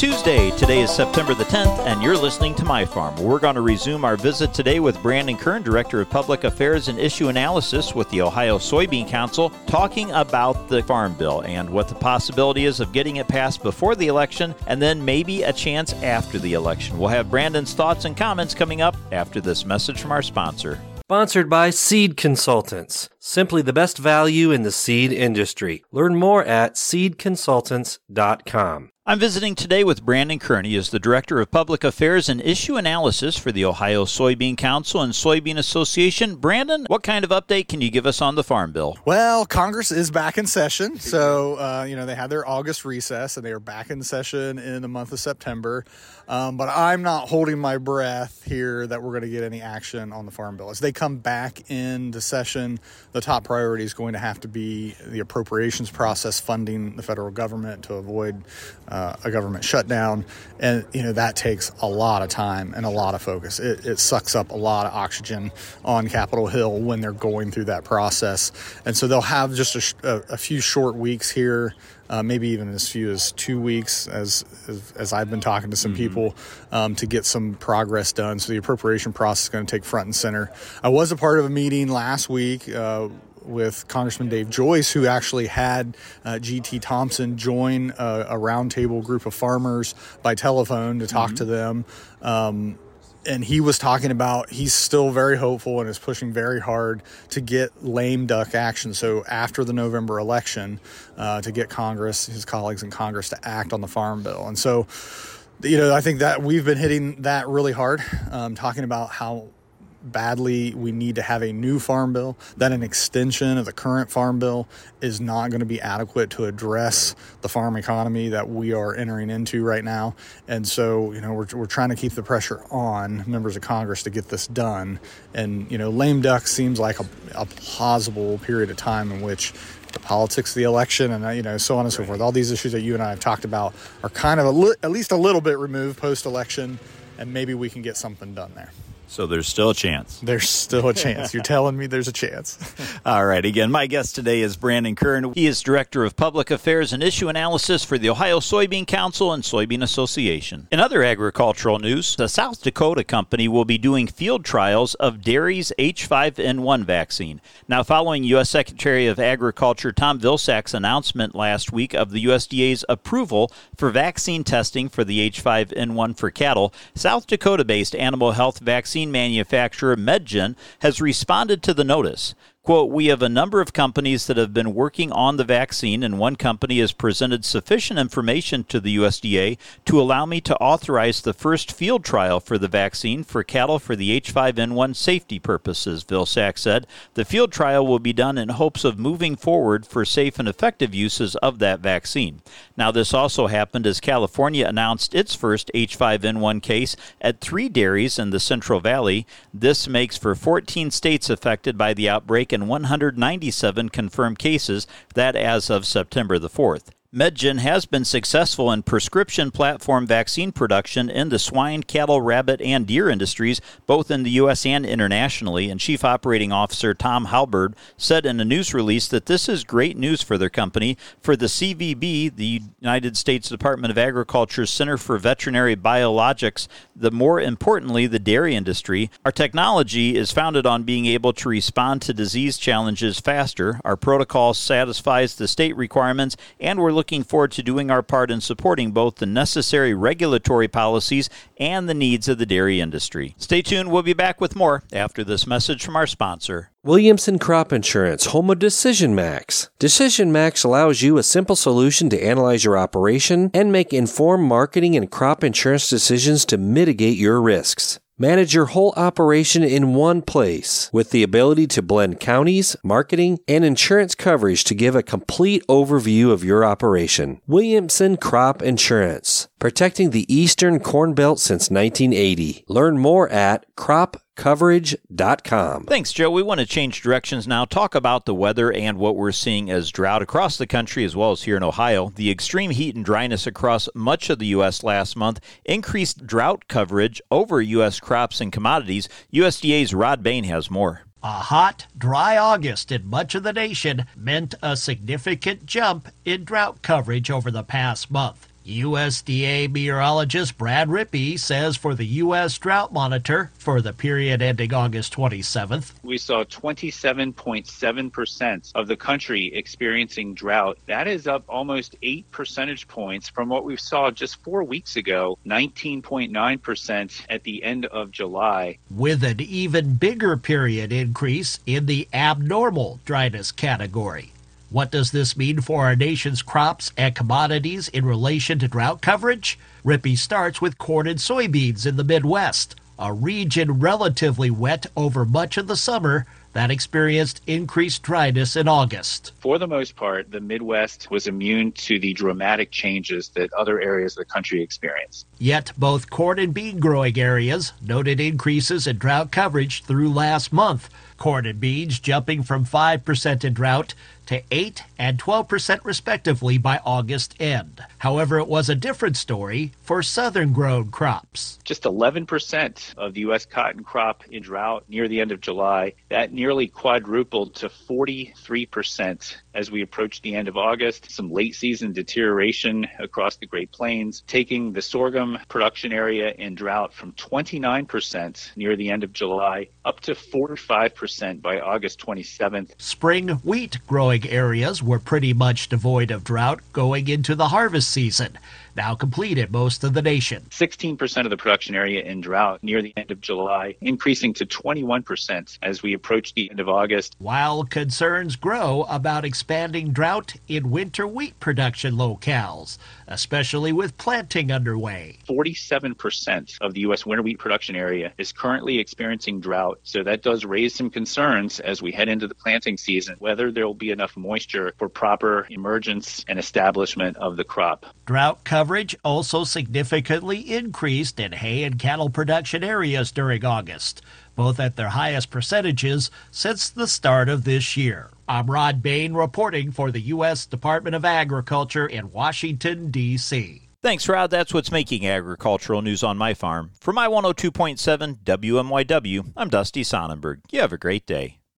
Tuesday. Today is September the 10th, and you're listening to My Farm. We're going to resume our visit today with Brandon Kern, Director of Public Affairs and Issue Analysis with the Ohio Soybean Council, talking about the Farm Bill and what the possibility is of getting it passed before the election and then maybe a chance after the election. We'll have Brandon's thoughts and comments coming up after this message from our sponsor. Sponsored by Seed Consultants, simply the best value in the seed industry. Learn more at seedconsultants.com. I'm visiting today with Brandon Kern. He is the Director of Public Affairs and Issue Analysis for the Ohio Soybean Council and Soybean Association. Brandon, what kind of update can you give us on the Farm Bill? Well, Congress is back in session. So, they had their August recess, and they are back in session in the month of September. But I'm not holding my breath here that we're going to get any action on the Farm Bill. As they come back into session, the top priority is going to have to be the appropriations process, funding the federal government to avoid a government shutdown. And, that takes a lot of time and a lot of focus. It sucks up a lot of oxygen on Capitol Hill when they're going through that process. And so they'll have just a few short weeks here, maybe even as few as 2 weeks, as I've been talking to some people, to get some progress done. So the appropriation process is going to take front and center. I was a part of a meeting last week with Congressman Dave Joyce, who actually had G.T. Thompson join a roundtable group of farmers by telephone to talk to them. And he was talking about he's still very hopeful and is pushing very hard to get lame duck action. So after the November election, to get Congress, his colleagues in Congress, to act on the Farm Bill. And so, I think that we've been hitting that really hard, talking about how badly we need to have a new Farm Bill, that an extension of the current Farm Bill is not going to be adequate to address the farm economy that we are entering into right now. And so, we're trying to keep the pressure on members of Congress to get this done. And, lame duck seems like a plausible period of time in which the politics of the election and, so on and so forth, all these issues that you and I have talked about are kind of at least a little bit removed post-election, and maybe we can get something done there. So there's still a chance. There's still a chance. You're telling me there's a chance. All right. Again, my guest today is Brandon Kern. He is Director of Public Affairs and Issue Analysis for the Ohio Soybean Council and Soybean Association. In other agricultural news, the South Dakota company will be doing field trials of dairy's H5N1 vaccine. Now, following U.S. Secretary of Agriculture Tom Vilsack's announcement last week of the USDA's approval for vaccine testing for the H5N1 for cattle, South Dakota-based animal health vaccine manufacturer MedGen has responded to the notice. Quote, "We have a number of companies that have been working on the vaccine, and one company has presented sufficient information to the USDA to allow me to authorize the first field trial for the vaccine for cattle for the H5N1 safety purposes," Vilsack said. "The field trial will be done in hopes of moving forward for safe and effective uses of that vaccine." Now, this also happened as California announced its first H5N1 case at 3 dairies in the Central Valley. This makes for 14 states affected by the outbreak and 197 confirmed cases, that as of September the 4th. MedGen has been successful in prescription platform vaccine production in the swine, cattle, rabbit, and deer industries, both in the U.S. and internationally, and Chief Operating Officer Tom Halberd said in a news release that this is great news for their company. For the CVB, the United States Department of Agriculture's Center for Veterinary Biologics, more importantly, the dairy industry, our technology is founded on being able to respond to disease challenges faster. Our protocol satisfies the state requirements, and we're looking forward to doing our part in supporting both the necessary regulatory policies and the needs of the dairy industry. Stay tuned. We'll be back with more after this message from our sponsor. Williamson Crop Insurance, home of Decision Max. Decision Max allows you a simple solution to analyze your operation and make informed marketing and crop insurance decisions to mitigate your risks. Manage your whole operation in one place with the ability to blend counties, marketing, and insurance coverage to give a complete overview of your operation. Williamson Crop Insurance, protecting the Eastern Corn Belt since 1980. Learn more at cropcoverage.com. Thanks, Joe. We want to change directions now, talk about the weather and what we're seeing as drought across the country as well as here in Ohio. The extreme heat and dryness across much of the U.S. last month increased drought coverage over U.S. crops and commodities. USDA's Rod Bain has more. A hot, dry August in much of the nation meant a significant jump in drought coverage over the past month. USDA meteorologist Brad Rippey says for the U.S. Drought Monitor for the period ending August 27th, we saw 27.7% of the country experiencing drought. That is up almost 8 percentage points from what we saw just 4 weeks ago, 19.9% at the end of July. with an even bigger period increase in the abnormal dryness category. What does this mean for our nation's crops and commodities in relation to drought coverage? Rippey starts with corn and soybeans in the Midwest, a region relatively wet over much of the summer that experienced increased dryness in August. For the most part, the Midwest was immune to the dramatic changes that other areas of the country experienced. Yet both corn and bean growing areas noted increases in drought coverage through last month. Corn and beans jumping from 5% in drought to 8 and 12% respectively by August end. However, it was a different story for southern grown crops. Just 11% of the U.S. cotton crop in drought near the end of July. That nearly quadrupled to 43% as we approached the end of August. Some late season deterioration across the Great Plains, taking the sorghum production area in drought from 29% near the end of July up to 45% by August 27th. Spring wheat growing areas were pretty much devoid of drought going into the harvest season, now complete in most of the nation. 16% of the production area in drought near the end of July, increasing to 21% as we approach the end of August. While concerns grow about expanding drought in winter wheat production locales, especially with planting underway. 47% of the U.S. winter wheat production area is currently experiencing drought, so that does raise some concerns as we head into the planting season, whether there will be enough moisture for proper emergence and establishment of the crop. Drought coverage also significantly increased in hay and cattle production areas during August, both at their highest percentages since the start of this year. I'm Rod Bain reporting for the U.S. Department of Agriculture in Washington, D.C. Thanks, Rod. That's what's making agricultural news on my farm. For my 102.7 WMYW, I'm Dusty Sonnenberg. You have a great day.